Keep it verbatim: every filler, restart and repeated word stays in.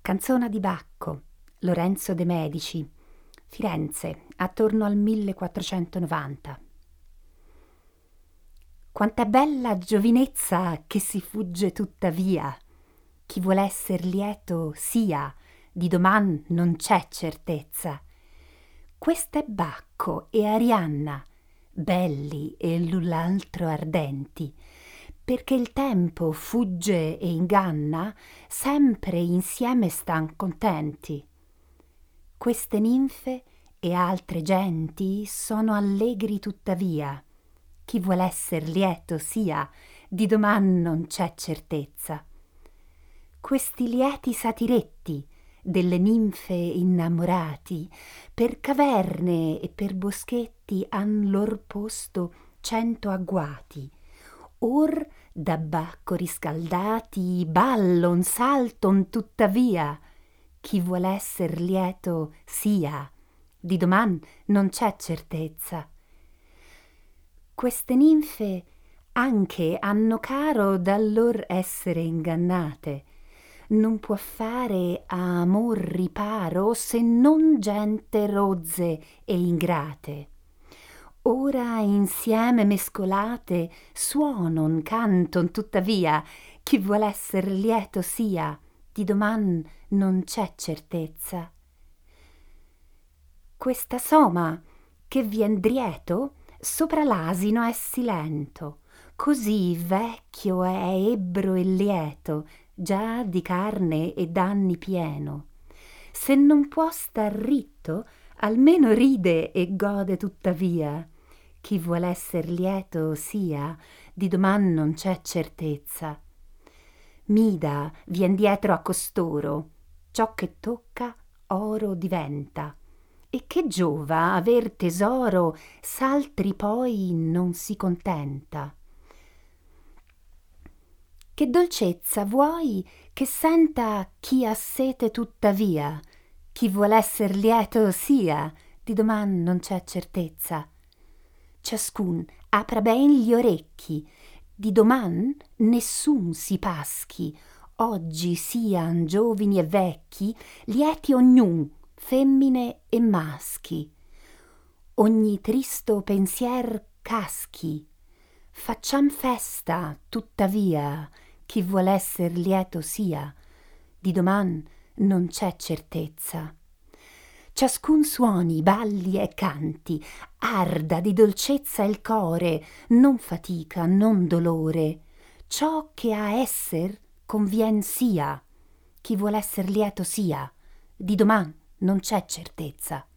Canzona di Bacco, Lorenzo de' Medici, Firenze, attorno al millequattrocentonovanta. Quant'è bella giovinezza che si fugge tuttavia. Chi vuol esser lieto sia, di doman non c'è certezza. Quest'è Bacco e Arianna, belli e l'un l'altro ardenti, perché il tempo fugge e inganna, sempre insieme stan contenti. Queste ninfe e altre genti sono allegri tuttavia. Chi vuol esser lieto sia, di doman non c'è certezza. Questi lieti satiretti delle ninfe innamorati, per caverne e per boschetti han lor posto cento agguati. Or da Bacco riscaldati ballon, salton tuttavia. Chi vuol esser lieto sia, di doman non c'è certezza. Queste ninfe anche hanno caro dal lor essere ingannate. Non può fare a amor riparo se non gente rozze e ingrate. Ora insieme mescolate suonon, canton tuttavia. Chi vuol esser lieto sia, di doman non c'è certezza. Questa soma che vien drieto sopra l'asino è silento, così vecchio è ebbro e lieto, già di carne e d'anni pieno. Se non può star ritto, almeno ride e gode tuttavia. Chi vuol esser lieto sia, di doman non c'è certezza. Mida vien dietro a costoro, ciò che tocca oro diventa. E che giova aver tesoro s'altri poi non si contenta. Che dolcezza vuoi che senta chi ha sete tuttavia? Chi vuol esser lieto sia, di doman non c'è certezza. Ciascun apra ben gli orecchi, di doman nessun si paschi. Oggi sian giovini e vecchi, lieti ognun, femmine e maschi. Ogni tristo pensier caschi. Facciam festa, tuttavia. Chi vuol esser lieto sia, di doman non c'è certezza. Ciascun suoni, balli e canti, arda di dolcezza il core, non fatica, non dolore. Ciò che a esser convien sia. Chi vuol esser lieto sia, di doman non c'è certezza.